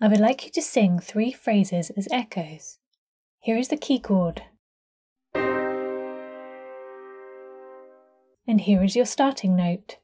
I would like you to sing 3 phrases as echoes. Here is the key chord. And here is your starting note.